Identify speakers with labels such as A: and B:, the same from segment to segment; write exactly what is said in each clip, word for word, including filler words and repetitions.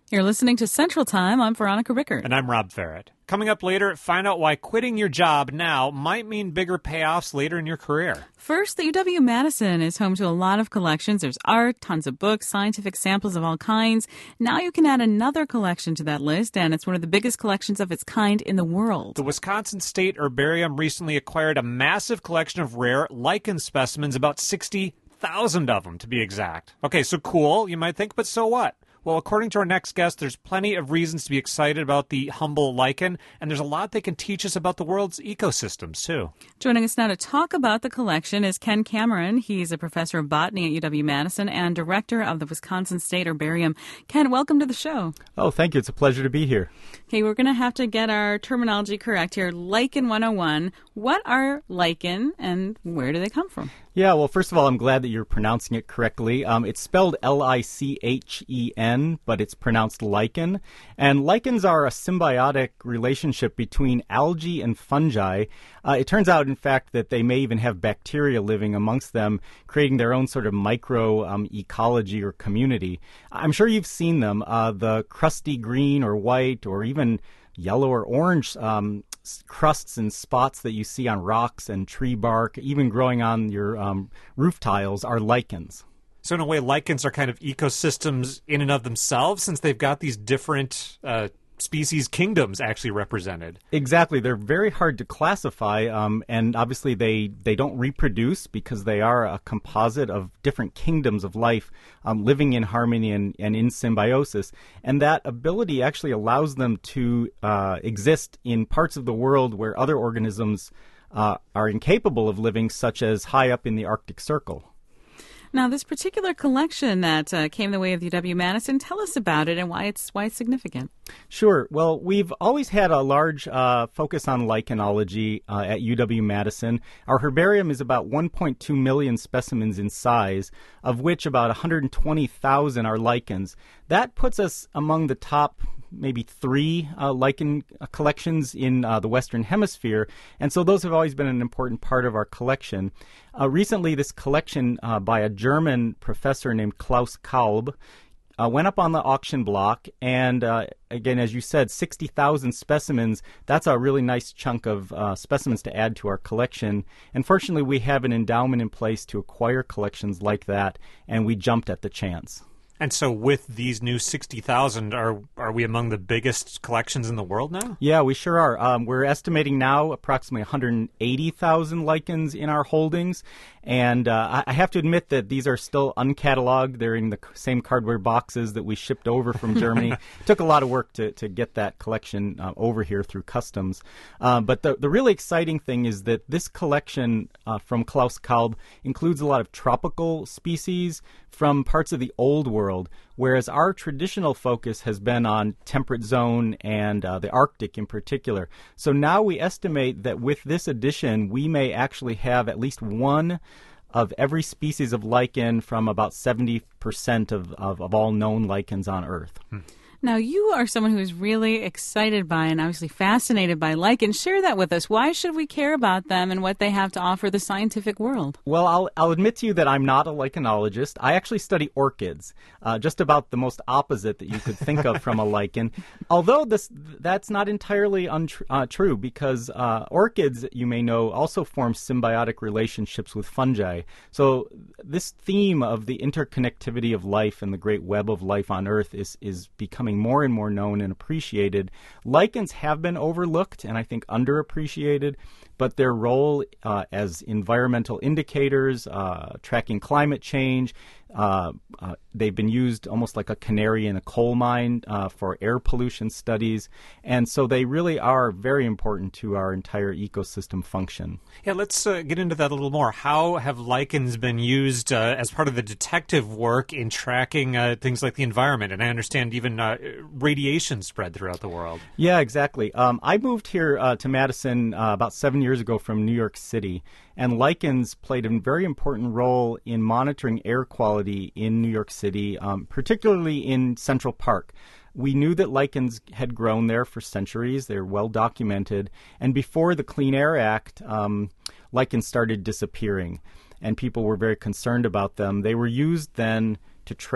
A: You're listening to Central Time. I'm Veronica Rickert.
B: And I'm Rob Ferret. Coming up later, find out why quitting your job now might mean bigger payoffs later in your career.
A: First, the U W-Madison is home to a lot of collections. There's art, tons of books, scientific samples of all kinds. Now you can add another collection to that list, and it's one of the biggest collections of its kind in the world.
B: The Wisconsin State Herbarium recently acquired a massive collection of rare lichen specimens, about sixty thousand of them to be exact. Okay, so cool, you might think, but so what? Well, according to our next guest, there's plenty of reasons to be excited about the humble lichen, and there's a lot they can teach us about the world's ecosystems, too.
A: Joining us now to talk about the collection is Ken Cameron. He's a professor of botany at U W-Madison and director of the Wisconsin State Herbarium. Ken, welcome to the show.
C: Oh, thank you. It's a pleasure to be here.
A: Okay, we're going to have to get our terminology correct here. Lichen one oh one. What are lichen, and where do they come from?
C: Yeah, well, first of all, I'm glad that you're pronouncing it correctly. Um, it's spelled L I C H E N, but it's pronounced lichen. And lichens are a symbiotic relationship between algae and fungi. Uh, it turns out, in fact, that they may even have bacteria living amongst them, creating their own sort of micro um, ecology or community. I'm sure you've seen them, uh, the crusty green or white or even yellow or orange um, crusts and spots that you see on rocks and tree bark, even growing on your um, roof tiles, are lichens.
B: So in a way, lichens are kind of ecosystems in and of themselves, since they've got these different uh, species kingdoms actually represented.
C: Exactly. They're very hard to classify, um, and obviously they, they don't reproduce because they are a composite of different kingdoms of life um, living in harmony and, and in symbiosis. And that ability actually allows them to uh, exist in parts of the world where other organisms uh, are incapable of living, such as high up in the Arctic Circle.
A: Now, this particular collection that uh, came the way of U W-Madison, tell us about it and why it's why it's significant.
C: Sure. Well, we've always had a large uh, focus on lichenology uh, at U W-Madison. Our herbarium is about one point two million specimens in size, of which about one hundred twenty thousand are lichens. That puts us among the top maybe three uh, lichen uh, collections in uh, the Western Hemisphere, and so those have always been an important part of our collection. Uh, recently, this collection uh, by a German professor named Klaus Kalb uh, went up on the auction block, and uh, again, as you said, sixty thousand specimens. That's a really nice chunk of uh, specimens to add to our collection, and fortunately, we have an endowment in place to acquire collections like that, and we jumped at the chance.
B: And so with these new sixty thousand, are are we among the biggest collections in the world now?
C: Yeah, we sure are. Um, we're estimating now approximately one hundred eighty thousand lichens in our holdings. And uh, I have to admit that these are still uncatalogued. They're in the same cardboard boxes that we shipped over from Germany. It took a lot of work to, to get that collection uh, over here through customs. Uh, but the, the really exciting thing is that this collection uh, from Klaus Kalb includes a lot of tropical species from parts of the Old World, whereas our traditional focus has been on temperate zone and uh, the Arctic in particular. So now we estimate that with this addition, we may actually have at least one of every species of lichen from about seventy percent of, of, of all known lichens on Earth.
B: Hmm.
A: Now, you are someone who is really excited by and obviously fascinated by lichens. Share that with us. Why should we care about them and what they have to offer the scientific world?
C: Well, I'll, I'll admit to you that I'm not a lichenologist. I actually study orchids, uh, just about the most opposite that you could think of from a lichen. Although this that's not entirely untr- uh, true, because uh, orchids, you may know, also form symbiotic relationships with fungi. So this theme of the interconnectivity of life and the great web of life on Earth is, is becoming more and more known and appreciated. Lichens have been overlooked and I think underappreciated, but their role uh, as environmental indicators, uh, tracking climate change, uh, uh, they've been used almost like a canary in a coal mine uh, for air pollution studies, and so they really are very important to our entire ecosystem function.
B: Yeah, let's uh, get into that a little more. How have lichens been used uh, as part of the detective work in tracking uh, things like the environment? And I understand even uh, radiation spread throughout the world.
C: Yeah, exactly. Um, I moved here uh, to Madison uh, about seven years ago from New York City, and lichens played a very important role in monitoring air quality in New York City, um, particularly in Central Park. We knew that lichens had grown there for centuries. They're well documented. And before the Clean Air Act, um, lichens started disappearing, and people were very concerned about them. They were used then to track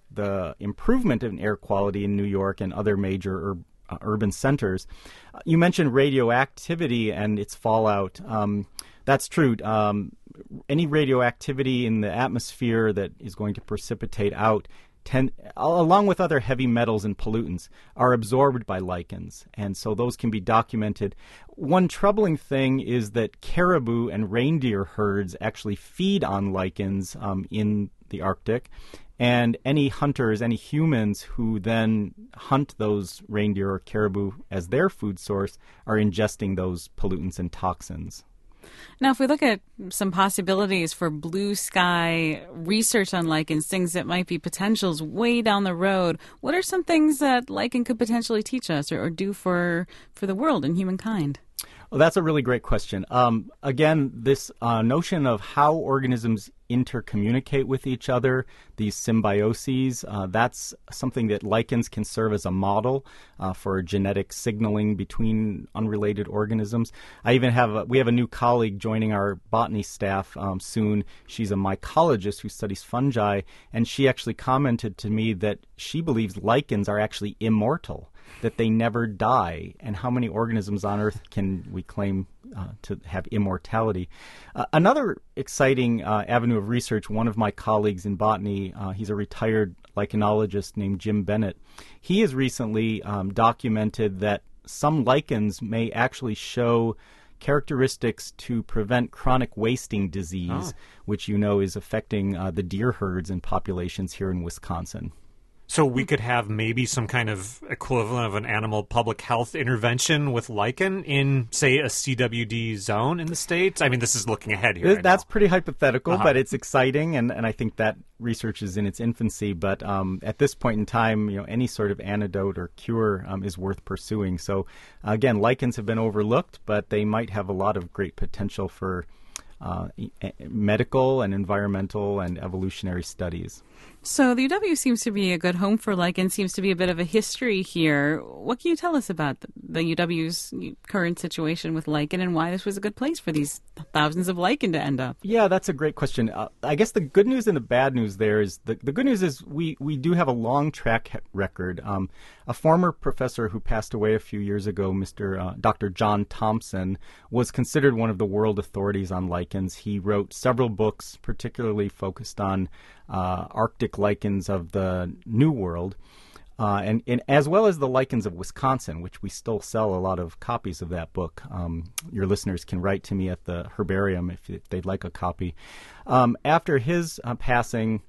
C: the improvement in air quality in New York and other major ur- uh, urban centers. Uh, you mentioned radioactivity and its fallout. Um, that's true. Um, any radioactivity in the atmosphere that is going to precipitate out, Ten, along with other heavy metals and pollutants, are absorbed by lichens, and so those can be documented. One troubling thing is that caribou and reindeer herds actually feed on lichens um, in the Arctic, and any hunters, any humans who then hunt those reindeer or caribou as their food source are ingesting those pollutants and toxins.
A: Now, if we look at some possibilities for blue sky research on lichens, things that might be potentials way down the road, what are some things that lichen could potentially teach us or, or do for, for the world and humankind?
C: Well, that's a really great question. Um, again, this uh, notion of how organisms intercommunicate with each other, these symbioses, uh, that's something that lichens can serve as a model uh, for genetic signaling between unrelated organisms. I even have a, we have a new colleague joining our botany staff um, soon. She's a mycologist who studies fungi, and she actually commented to me that she believes lichens are actually immortal, that they never die. And how many organisms on Earth can we claim uh, to have immortality? Uh, another exciting uh, avenue of research, one of my colleagues in botany, uh, he's a retired lichenologist named Jim Bennett. He has recently um, documented that some lichens may actually show characteristics to prevent chronic wasting disease, oh. which you know is affecting uh, the deer herds and populations here in Wisconsin.
B: So we could have maybe some kind of equivalent of an animal public health intervention with lichen in, say, a C W D zone in the States? I mean, this is looking ahead here.
C: That's pretty hypothetical, uh-huh. but it's exciting, and, and I think that research is in its infancy. But um, at this point in time, you know, any sort of antidote or cure um, is worth pursuing. So, again, lichens have been overlooked, but they might have a lot of great potential for uh, medical and environmental and evolutionary studies.
A: So the U W seems to be a good home for lichen, seems to be a bit of a history here. What can you tell us about the, the U W's current situation with lichen and why this was a good place for these thousands of lichen to end up?
C: Yeah, that's a great question. Uh, I guess the good news and the bad news there is the, the good news is we, we do have a long track record. Um, a former professor who passed away a few years ago, Mister Uh, Doctor John Thompson, was considered one of the world authorities on lichens. He wrote several books, particularly focused on uh, Arctic lichens of the New World, uh, and, and as well as the lichens of Wisconsin, which we still sell a lot of copies of that book. Um, your listeners can write to me at the herbarium if, if they'd like a copy. Um, after his uh, passing,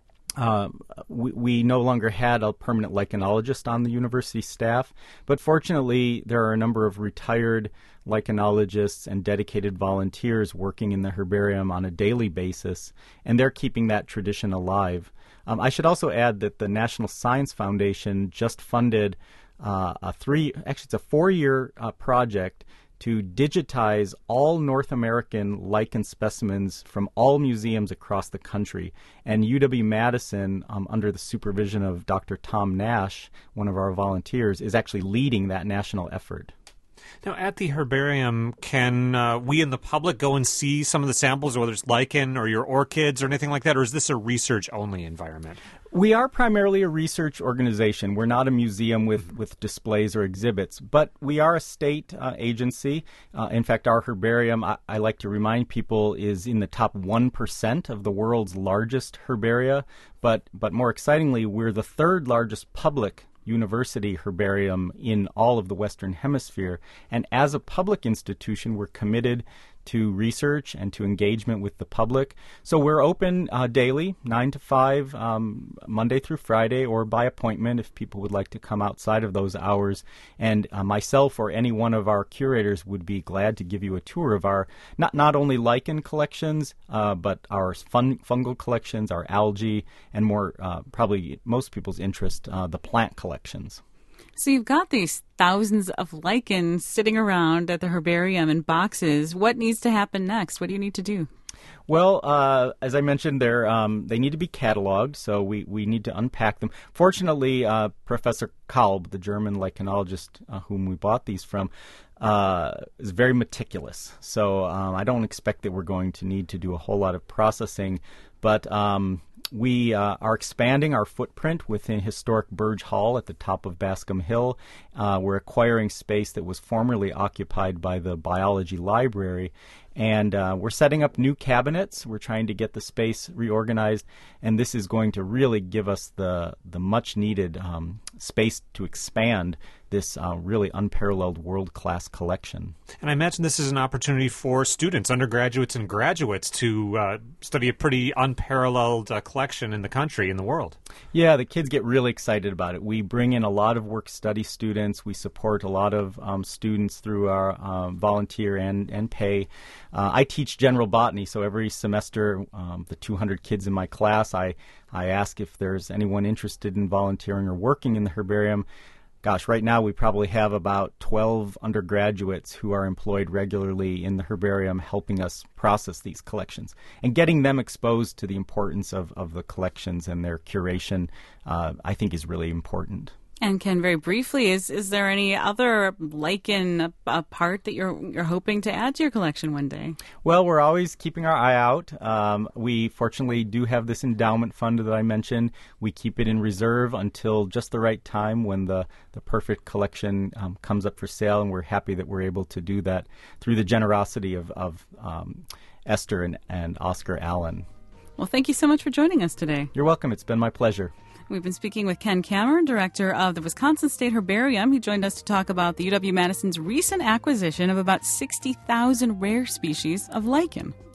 C: Uh, we, we no longer had a permanent lichenologist on the university staff, but fortunately there are a number of retired lichenologists and dedicated volunteers working in the herbarium on a daily basis, and they're keeping that tradition alive. Um, I should also add that the National Science Foundation just funded uh, a three, actually it's a four-year uh, project to digitize all North American lichen specimens from all museums across the country. And U W-Madison, um, under the supervision of Doctor Tom Nash, one of our volunteers, is actually leading that national effort.
B: Now, at the herbarium, can uh, we in the public go and see some of the samples, whether it's lichen or your orchids or anything like that, or is this a research-only environment?
C: We are primarily a research organization. We're not a museum with, with displays or exhibits, but we are a state uh, agency. Uh, in fact, our herbarium, I, I like to remind people, is in the top one percent of the world's largest herbaria, but, but more excitingly, we're the third largest public university herbarium in all of the Western Hemisphere. And as a public institution, we're committed to research and to engagement with the public. So we're open uh, daily, nine to five, um, Monday through Friday, or by appointment if people would like to come outside of those hours. And uh, myself or any one of our curators would be glad to give you a tour of our not, not only lichen collections, uh, but our fun, fungal collections, our algae, and more, uh, probably most people's interest, uh, the plant collections.
A: So you've got these thousands of lichens sitting around at the herbarium in boxes. What needs to happen next? What do you need to do?
C: Well, uh, as I mentioned, they're, um, they need to be cataloged, so we, we need to unpack them. Fortunately, uh, Professor Kalb, the German lichenologist uh, whom we bought these from, uh, is very meticulous. So um, I don't expect that we're going to need to do a whole lot of processing, but um, we uh, are expanding our footprint within historic Burge Hall at the top of Bascom Hill. Uh, we're acquiring space that was formerly occupied by the biology library. And uh, we're setting up new cabinets. We're trying to get the space reorganized, and this is going to really give us the the much needed um, space to expand this uh, really unparalleled world-class collection.
B: And I imagine this is an opportunity for students, undergraduates and graduates, to uh, study a pretty unparalleled uh, collection in the country, in the world.
C: Yeah, the kids get really excited about it. We bring in a lot of work-study students. We support a lot of um, students through our um, volunteer and, and pay. Uh, I teach general botany, so every semester, um, the two hundred kids in my class, I, I ask if there's anyone interested in volunteering or working in the herbarium. Gosh, right now we probably have about twelve undergraduates who are employed regularly in the herbarium helping us process these collections. And getting them exposed to the importance of, of the collections and their curation, uh, I think is really important.
A: And Ken, very briefly, is is there any other lichen uh, part that you're you're hoping to add to your collection one day?
C: Well, we're always keeping our eye out. Um, we fortunately do have this endowment fund that I mentioned. We keep it in reserve until just the right time when the, the perfect collection um, comes up for sale, and we're happy that we're able to do that through the generosity of, of um, Esther and, and Oscar Allen.
A: Well, thank you so much for joining us today.
C: You're welcome. It's been my pleasure.
A: We've been speaking with Ken Cameron, director of the Wisconsin State Herbarium. He joined us to talk about the U W-Madison's recent acquisition of about sixty thousand rare species of lichen.